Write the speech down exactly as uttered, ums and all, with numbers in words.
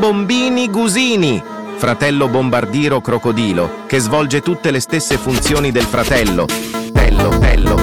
Bombini Gusini, fratello bombardiero crocodilo, che svolge tutte le stesse funzioni del fratello. Tello, tello,